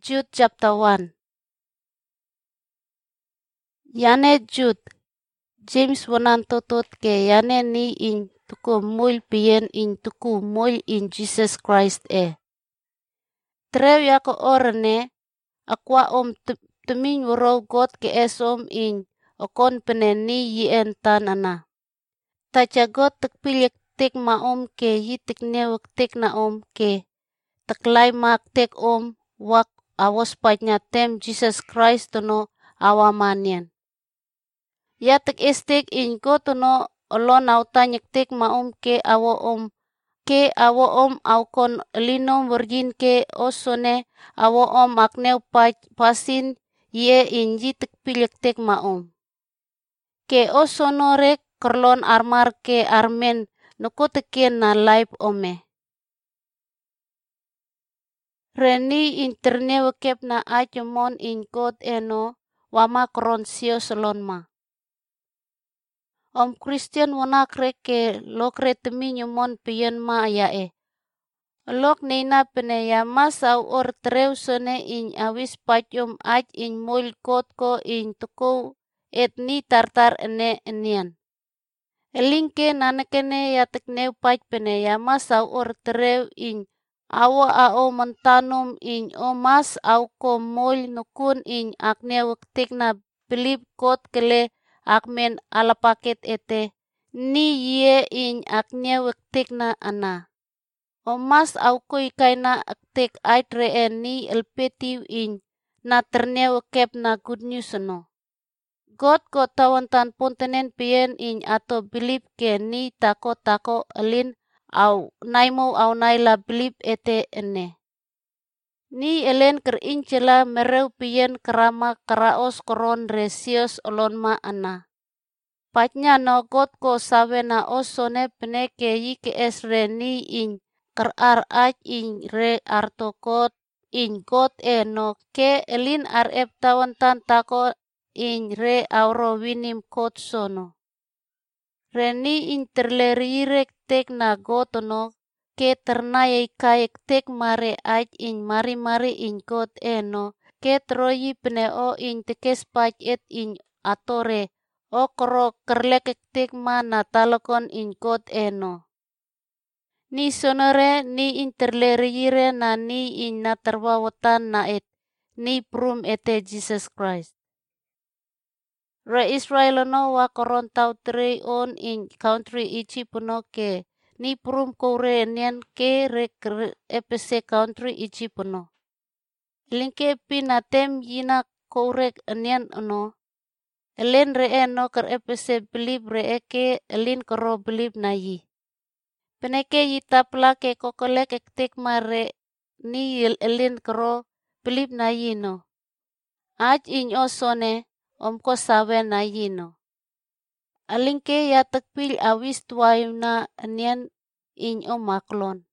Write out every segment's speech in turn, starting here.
Jude chapter 1. Yane Jude, James wanan totot ke yane ni in tuku mul pien in tuku mul in Jesus Christ e. Trew yako orane, akwa tumin wuro God ke esom in okon pene ni yien tanana. Tacha God tekpilyak tek maom ke yitik newak tek naom ke taklay mak tek wak awas pajnya tem Jesus Christ tono awamanian. Ya tek estek in ko tono olon autanyak tek maom ke awo aukon linom virgin ke osone awo akneu pasin ye in yitik pilyak tek maom. Ke osonore kerlon armar ke armen nukotekien na life ome. Reni interne wakep na ajamon in God eno wama kron sio selonma. Christian wanak reke lokre teminyo mon piyen ma ya e. Lok neina pene ya mas au or trew sone in awis pachom aj in mul God ko in tuko et ni tartar ene enian. Elingke nanekene ya tekneu pach pene ya mas au or trew in awa ao mentanum in mas au ko mul nukun in akne waktik na believe God kele akmen alapaket ete ni ye in akne waktik na ana. Mas au ko ikaina aktek aitre ni elpetiu in na terne wakep na good news no. God ko tawantan pontenen pien in ato believe ke ni tako alin au naimo au naila believe ete ene. Ni elen ker incela mereu pien kerama karaos koron resios olonma ana. Patnya no God ko sawe na osone peneke yike esre ni in kerar aj in re arto God in God no ke elin arep tawantan tako in re auro winim God sono. Reni in terlerire tek na God no ke ternaya kayak tek mare aj in mari in God no ke troyi pene o in tekes pach et in atore o koro kerlekek tek na talokon in God no. Ni sonore ni in terlerire na ni in na terbawatan na et ni prum ete Jesus Christ. Re Israel no wa koron tau tre on in country Egypt no ke ni prum kore nian ke re epese country Egypt no. Linke pinatem yina kore nian no. Elen re no ker epese believe re ke elin koro believe na yi. Peneke yitapla ke kokolek ektek mare ni elin koro believe na yi no. Aj in osone ko sawe na yi no. Alingke ya tekpil awis tuwayo na nian in maklon.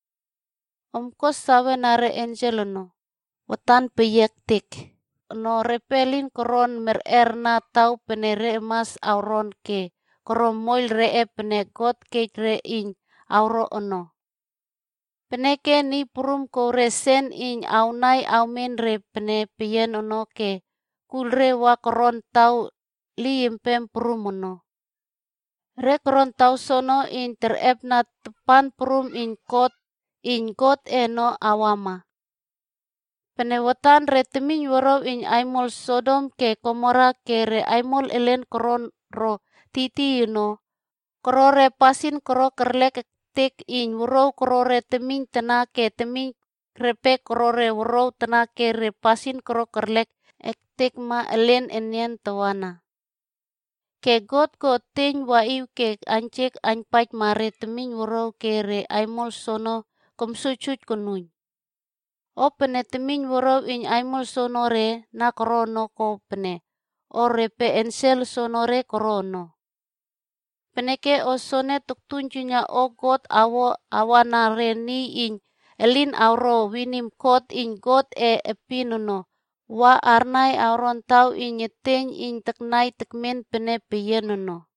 Ko sawe na re angel no. Watan peyek tik. No repelin koron na tau pene re mas auron ke. Koron moil re pene God ke re in auro ono. Peneke ni purum ko resen in aunai aumen re pene pien ono ke kulre wa koron tau liimpem purum ono. Re koron tau sono in terep na tepan purum in God eno awama. Penewatan re temin waro in aimol Sodom ke Komora ke re aimol elen koron ro titi no. Korore pasin koro kerlek tek in wuro korore temin tena ke temin repe korore wuro tena ke re pasin koro kerlek ektek ma elen enian tawana. Ke God ko ten wa iu ke ancek anpaj mare temin wuro ke re aimol sono komsucut kununy. O pene temin wuro in aimol sonore na korono ko pene. O repe ensel sonore korono. Peneke osone tuktunjunya o God awana reni in elin auro winim God in God epinuno. Wa arnai auron tau in nyeteng in teknai tekmen pene piyenuno.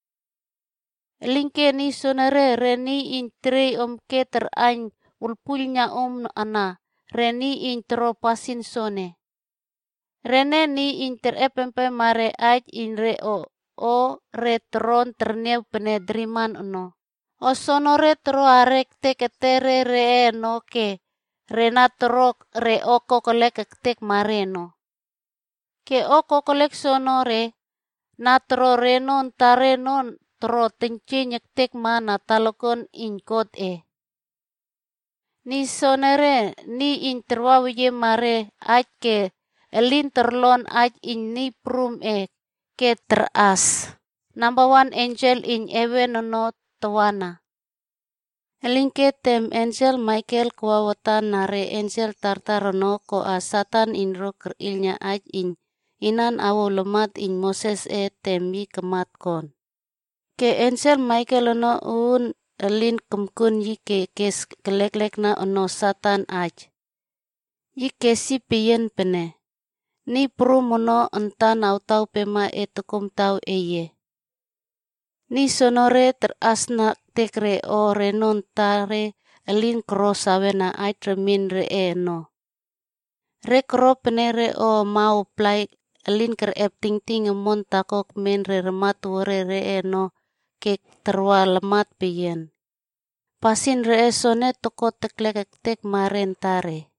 Elingke ni sonere reni in tre ke terain ulpulnya ana. reni intro pasin sone. Rene ni interepempe mare aj in re o retron terneu penedriman no. O sonore tro arek te ketere re no ke renatro re o kokolek tek mare no. Ke o kokolek sonore natro renon tarenon tro tencinyek tek mana talokon in kot e. Ni sonere ni interwawiye mare aj ke elin terlon aj in ni prum e ke teras. Number 1 angel in heaven no tawana. Elin ke tem angel Michael kuawatan nare angel tartar no ko a Satan in ro ilnya aj in inan awo lemat in Moses e temi kemat kon. Ke angel Michael no un elin kemkun yi ke kes kelek-lek na ono Satan aj. Yi ke si piyen pene. Ni pru mono entan au tau pema e tukum tau eye. Ni sonore terasna tekre o renon tare elin kro sawena aj remin re e no. Re kro pene re o mau plai elin ker ep ting-ting emon takok men re remat wore re e no ke terwa lemat piyen. Pasin re e sone toko teklek tek maren tare.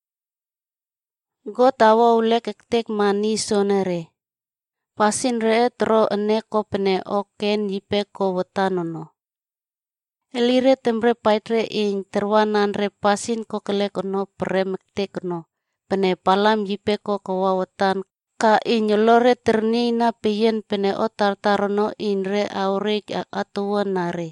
Got awo ulek tek mani sonere. Pasin re tro ene ko pene oken yipe ko wetanono. Elire tembre paitre in terwanan re pasin ko kelek no premek tek no. Pene palam yipe ko kawawetan ka in yolore ternina piyen pene otar-tarono in re aurek atuan nare.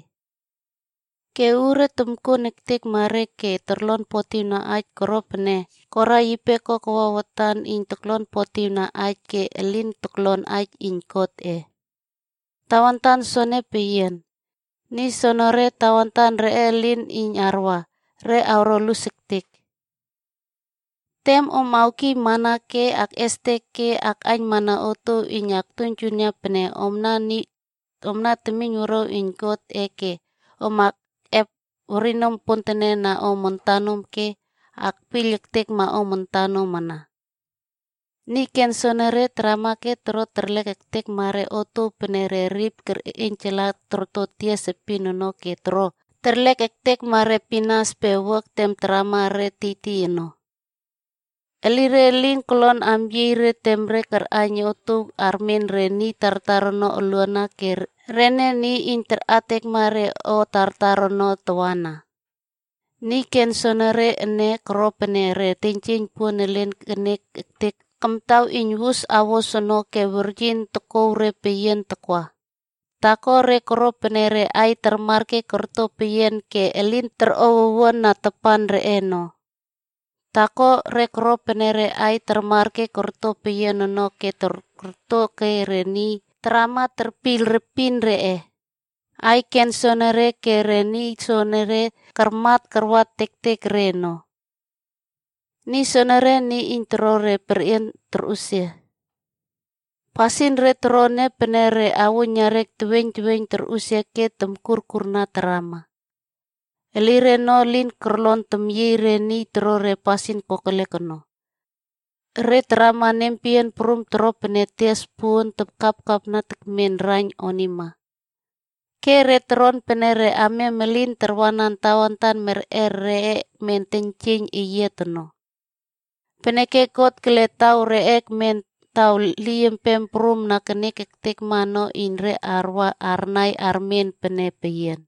Ke ure temkun tek mare ke terlon potina aj koro pene. Kora yipe ko kawawatan in teklon potina aj ke elin teklon aj in kot e. Tawantan sone piyen. Ni sonore tawantan re elin in arwa. Re auro lusik tik. Tem auki mana ke ak este ke ak aj mana oto inyak tunjunya pene omna temin uro in kot e ke. Omak Orinom pontene na o montanum ke ak pilik tek ma o montanum mana. Ni ken sonere trama ke tro terlek tek mare oto penere rip ker encela troto tia sepino no ke tro. Terlek tek mare pinas pe wak tem trama re titi no. Elire lin kolon amjire temre ker anyo oto armen re ni tartarono oluana ke rene ni interatek mare o tartarono tawana. Ni ken sonere ene kropene re tincin pun elen kenek tek kemtau inwus awo sono ke virgin toko re peyen tekwa. Tako re kropene re ai termarke kerto peyen ke elin terowon na tepan re eno. Tako re kropene re ai termarke kerto peyen no ke terkerto ke re ni trama terpil repin re e. Ai ken sonere ke reni sonere kermat kerwat tek-tek reno. Ni sonere ni intro re perien terusia. Pasin re trone penere awu nyarek tuwen-tuwen terusia ke temkur kurna terama. Elire no lin kerlon temyi re ni tro re pasin kokelekeno. Re terama nempien prum tro penetias pun tepkap-kap na tekmen rany onima. Ke retron penere ame melin terwanan tawantan mer re mentencing iyetno. Peneke kot keletau reek men tau liem pemprum na kenek tek mano in re arwa arnai armen pene peyen.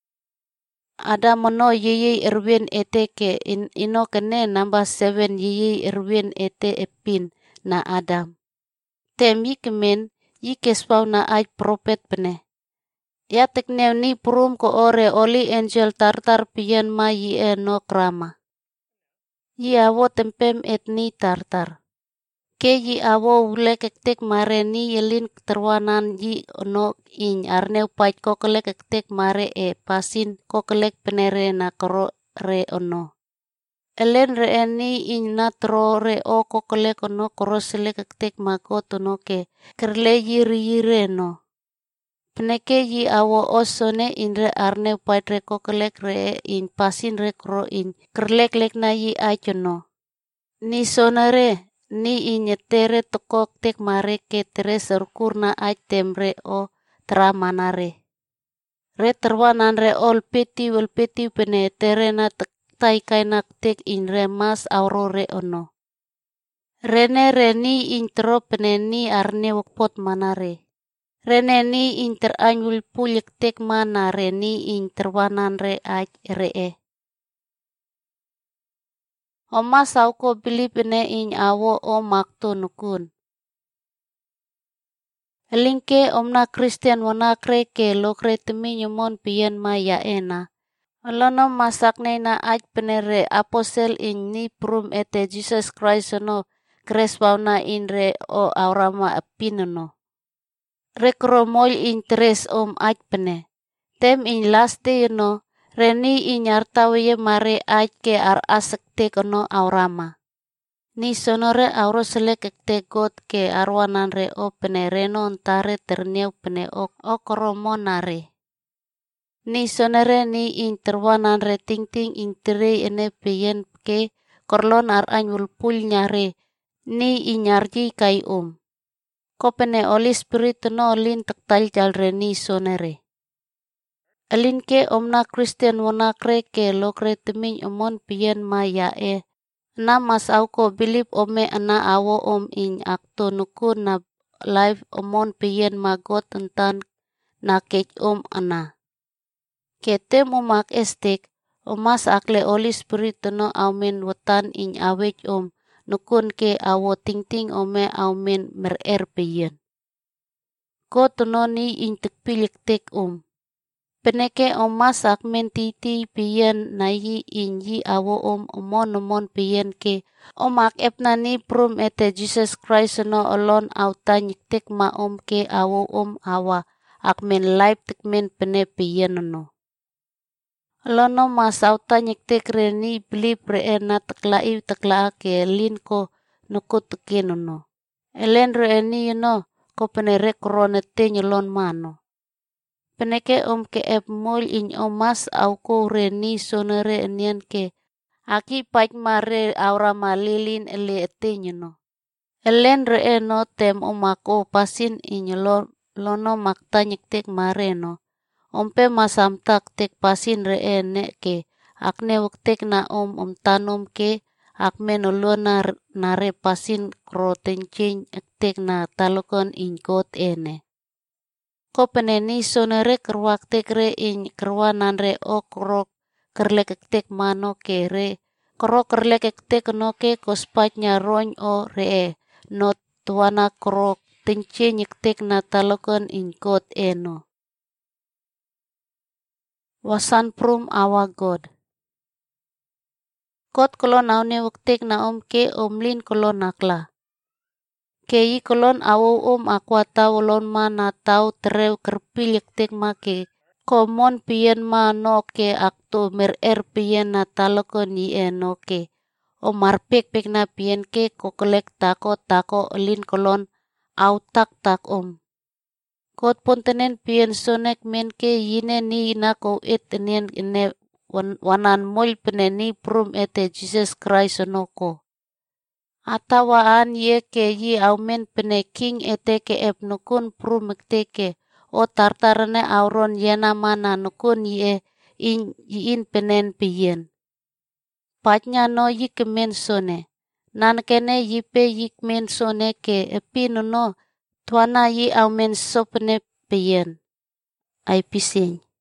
Ada mono yeye erwin ete ke ino kene nambah 7 yeye erwin ete epin na Adam. Temi kemen yikespau na aj propet pene. Ya tekneu ni prum ko ore oli angel tartar pian ma yi no krama. Yi awo tempem et ni tartar. Ke yi awo ulek tek mare ni yelin terwanan yi no in arneu pait kokelek tek mare e pasin kokelek penere na koro re ono. Elen re ni in natro re o kokelek ono koro selek tek magot ono ke kerle yiri no. Peneke yi awo osone inre arne paitre kokelek re in pasin re kro in kerlek na yi ajono. Ni sonare ni inyetere tokok tek mare ke tere serkurna temre o tramanare. Re terwanan re ol peti pene tere na tai kainak tek in re mas aurore ono. Rene re ni intro pene ni arne wakpot manare. Rene ni interanyul pulik tek mana re ni interwanan re ree. Oma sauko bilip ne in awo o makto nukun. Elingke omna Christian wanakre ke lokre teminyo mon piyen maya ena. Alono masakne na penere apostel in ni prum ete Jesus Christ no kreswauna in re o aurama apinono. Rekro mol interes pene. Tem in last day no, reni inyartawe mare ke ar asekte kono aurama. Ni sonore auro selekte god ke arwanan re o pene reno ontare terneu pene o koromonare. Ni sonore ni interwanan re ting intere ene peyen ke korlon ar anyul pulnyare ni inyarji kai Kopene Holy Spirit no lin taktal jalre ni sonere. Alin ke omna Christian wanakre ke lokre teming omon piyen maya na mas auko bilip ome ana awo in akto nuku na live omon piyen magot tentang na kech ana. Ketem umak estek omas akle Holy Spirit no aumen watan in awech nukun ke awo ting ome aumen merer piyen. Ko tono ni in tekpilik tek Peneke masak mentiti piyen na yi in yi awo omon piyen ke omak epna ni prum ete Jesus Christ no olon autanyik tek ma ke awo awa akmen live tekmen pene piyen no. Lono mas autanyik tek re ni bilip re na tekla ke lin ko nuku tekenono. Elen re ni no ko penere korone tenyelon mano. Peneke ke mol in mas auko re ni sonere enien ke aki pait mare aura malilin ele etenyeno. Elen re no tem omako pasin lono maktanyik tek mare no. Ompe masamtak tek pasin re ne ke akne waktek na tanom ke akmen uluana nare pasin kro tenchin tek na talokon in kot ene. Kopene ni sonere kerwak tek re in kerwanan re o krok kerlek tek mano ke re krok kerlek tek no ke kospatnya roñ o re no tuana krok tenchin tek na talokon in kot eno. Wasan prum awa God. Kot kolon aune waktek na ke omlin kolon akla. Kei kolon awo akwa tau lon mana tau terew kerpilik tek ma ke komon piyen ma no ke akto merer piyen na talokon ni eno ke marpek na piyen ke kokelek tako lin kolon au tak Kot pontenen piyen sonek men ke yine ni na ko etenen ene wanan mol pene ni prum ete Jesus Christ onoko. Atawaan ye ke yi aumen pene king ete ke nukun prum ke o tartarane auron yena mana nukun ye in penen piyen. Patnya no yi kemen sone. Nan kene yipe yi kemen sone ke epino no tuana yi aumen sopene piyen. Ay pising.